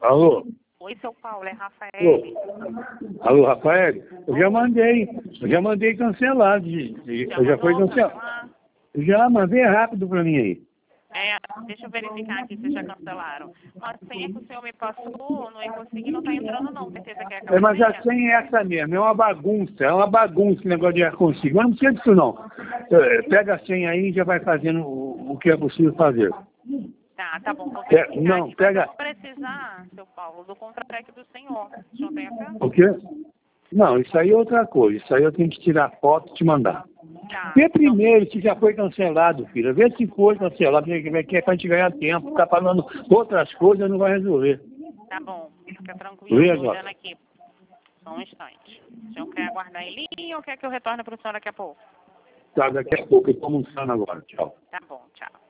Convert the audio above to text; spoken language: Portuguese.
Alô? Oi, seu Paulo, é Rafael. Alô, Rafael? Eu já mandei cancelar. Já foi cancelado. Já mandei rápido para mim aí. Deixa eu verificar aqui se já cancelaram. A senha que o senhor me passou, não consegui, não está entrando não. Certeza que é aquela Mas senha? a senha é essa mesmo, é uma bagunça esse negócio de ar-consigo. Mas não precisa disso não. Pega a senha aí e já vai fazendo o que é possível fazer. Tá bom, vou verificar Não, aqui. pega... Mas eu vou precisar, seu Paulo, do contra-cheque do senhor. O senhor tem acesso? O quê? Não, isso aí é outra coisa. Isso aí eu tenho que tirar foto e te mandar. Tá. Vê primeiro se já foi cancelado, filha. Vê se foi cancelado, que é pra gente ganhar tempo. Tá falando outras coisas, não vai resolver. Tá bom, fica tranquilo. Vê Tô agora. olhando aqui. Só um instante. O senhor quer aguardar em linha ou quer que eu retorne para o senhor daqui a pouco? Tá, daqui a pouco eu tô almoçando agora. Tchau. Tá bom, tchau.